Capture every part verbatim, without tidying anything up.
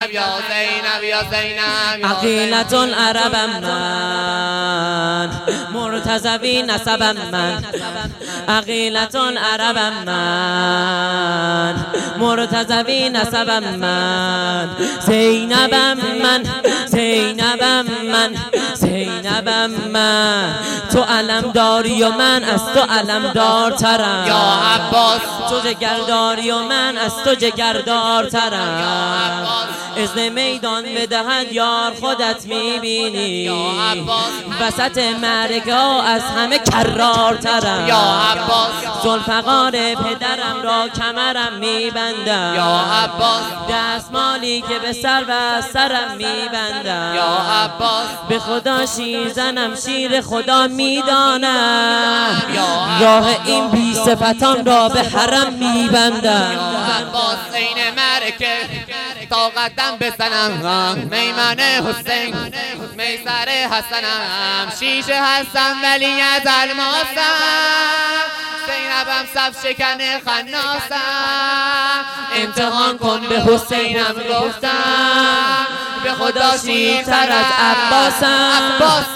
زینب یا زینب یا زینب عقیلة العربم من، مرتضوی نسبم من. عقیلة العربم من، مرتضوی نسبم من. زینبم من، زینبم من، زینبم من. تو علم داری و من از تو علم دارترم یا عباس. تو جگرداری و من از تو جگردارترم. اذن میدان بدهد یار خودت میبینی، وسط معرکه ها از همه کرارترم. یا عباس. ذوالفقار پدرم را کمرم میبندم، یا عباس. دستمالی که به سر و سرم میبندم. یا عباس. به خدا شیرزنم شیر خدا میدانم، یا راه این بی صفتان را به حرم میبندم. یا عباس. عین معرکه تا قدم بزنم، میمن حسین میسر حسنم، شیشه هستم ولی از الماسم، زینبم صف شکن خناسم. امتحان کن به حسینم گفتم، به خدا شیرتر از عباسم.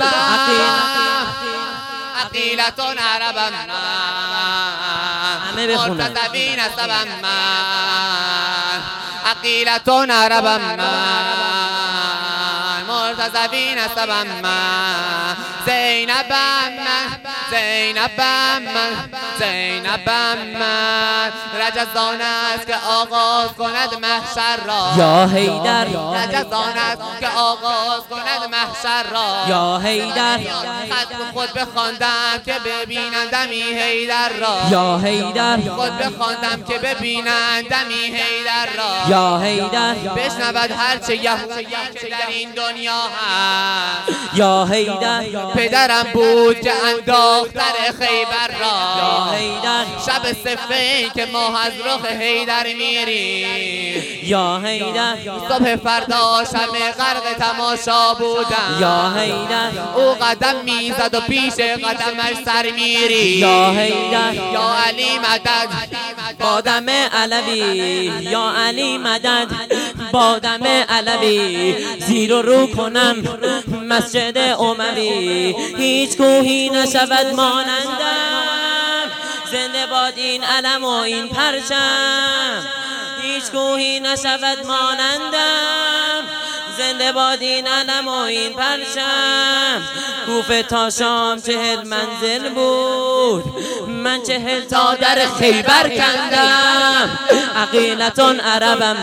عقیلة العربم من، مرتضوی نسبم من. عقیلة العربم من، مرتضوی نسبم من. زینبم من، زینبم من، زینبم من. رجزان است که آغاز کند محشر را، یا حیدر. رجزان است که آغاز کند محشر را، یا حیدر. خط خود بخواندم که ببینندمی حیدر را، یا حیدر. خود بخواندم که ببینندمی حیدر را، یا حیدر. بشنود هرچه یهودی که در این دنیا هست. یا حیدر. پدرم بود که انداختر خیبر را، یا حیدر. شب صفین که ماه از رخ حیدر میری، یا حیدر. صبح فردا شب غرق تماشا بودم، یا حیدر. او قدم میزد و پیش قدمش سر میری. یا حیدر. یا علی مدد بادم علوی، یا علی مدد بادم علوی. زیر و رو کنم مسجد اموی، هیچ کوهی نشود مانندم. زنده باد این علم و این پرچم، هیچ کوهی نشود مانندم. زنده باد این علم و این پرچم. کوفه تا شام چهل منزل بود، من چهل تا در خیبر کندم. عقیلة العربم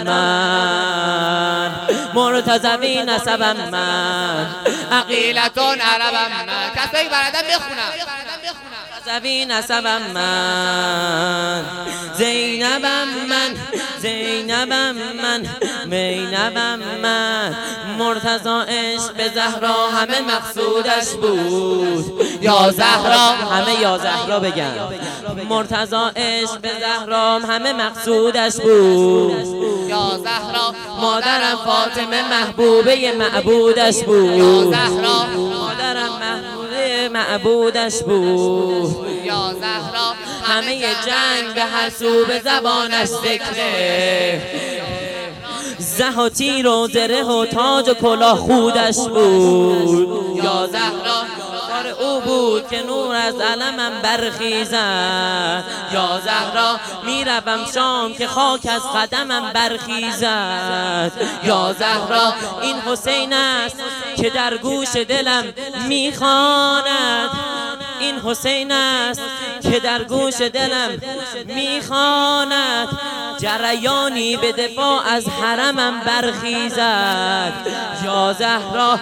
من، مرتضوی نسبم من. عقیلة العربم من. کسایی بردم بخونم. مرتضوی نسبم من. زینبم من، زینبم من، زینبم من. مرتضی عشق به زهرا همه مقصودش بود، یا زهرا. همه یا زهرا بگن. مرتضی عشق به زهرا همه مقصودش بود، یا زهرا. مادرم فاطمه محبوبه معبودش بود، یا زهرا. مادرم محبوبه معبودش بود. یا زهرا. همه جنگ به هر سو به زبانش ذکره، زه و تیر و زره و تاج و کلاه خودش بود. یا زهرا. کار او بود که نور از علمم برخیزد. یا زهرا. میروم شام که خاک از قدمم برخیزد. یا زهرا. این حسین است که در گوش دلم میخواند، این حسین است که در گوش دلم میخواند. جریانی به دفاع از حرمم برخیزد. یا زهرا.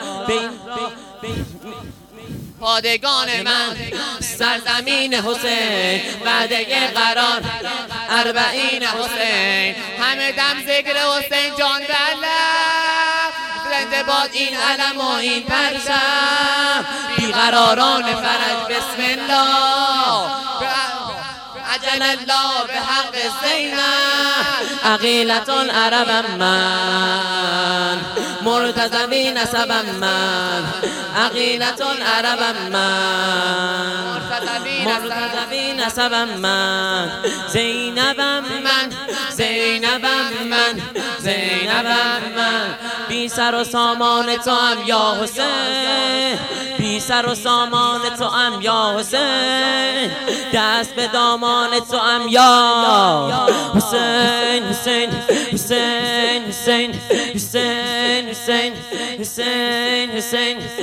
پادگان من سرزمین حسین، وعده قرار اربعین حسین، همه دم ذکر حسین جان بلد. زنده باد این علم و این پرچم، بیقراران فرج بسم الله، عجل الله به حق زینب. عقیلة العربم من، مرتضوی نسبم من، عقیلتون عربم من، مرتضوی نسبم من، زینبم من، زینبم من، زینبم من. بی سر و سامان تو هم یا حسین، بی سر و سامان تو هم یا حسین، دست به دامان تو هم یا حسین. حسین حسین حسین حسین حسین حسین حسین